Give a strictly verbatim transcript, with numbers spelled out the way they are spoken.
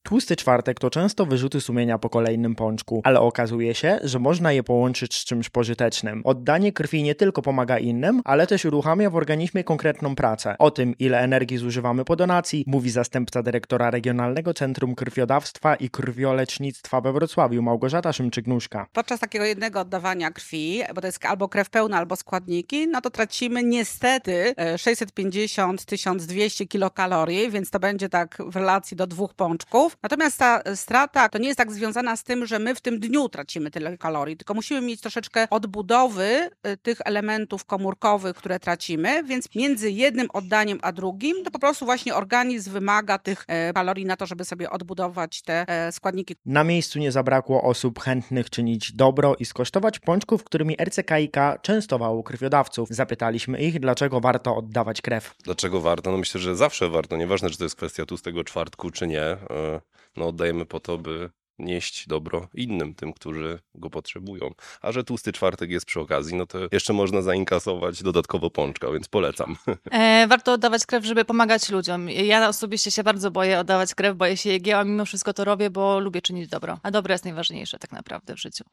Tłusty czwartek to często wyrzuty sumienia po kolejnym pączku, ale okazuje się, że można je połączyć z czymś pożytecznym. Oddanie krwi nie tylko pomaga innym, ale też uruchamia w organizmie konkretną pracę. O tym, ile energii zużywamy po donacji, mówi zastępca dyrektora Regionalnego Centrum Krwiodawstwa i Krwiolecznictwa we Wrocławiu, Małgorzata Szymczyk-Nóżka. Podczas takiego jednego oddawania krwi, bo to jest albo krew pełna, albo składniki, no to tracimy niestety sześćset pięćdziesiąt do tysiąc dwieście kilokalorii, więc to będzie tak w relacji do dwóch pączków. Natomiast ta strata to nie jest tak związana z tym, że my w tym dniu tracimy tyle kalorii, tylko musimy mieć troszeczkę odbudowy tych elementów komórkowych, które tracimy, więc między jednym oddaniem a drugim to po prostu właśnie organizm wymaga tych kalorii na to, żeby sobie odbudować te składniki. Na miejscu nie zabrakło osób chętnych czynić dobro i skosztować pączków, którymi R C K i K częstowało krwiodawców. Zapytaliśmy ich, dlaczego warto oddawać krew. Dlaczego warto? No myślę, że zawsze warto. Nieważne, czy to jest kwestia tłustego czwartku, czy nie. No oddajemy po to, by nieść dobro innym, tym, którzy go potrzebują. A że tłusty czwartek jest przy okazji, no to jeszcze można zainkasować dodatkowo pączka, więc polecam. E, warto oddawać krew, żeby pomagać ludziom. Ja osobiście się bardzo boję oddawać krew, boję się jej, a mimo wszystko to robię, bo lubię czynić dobro. A dobro jest najważniejsze tak naprawdę w życiu.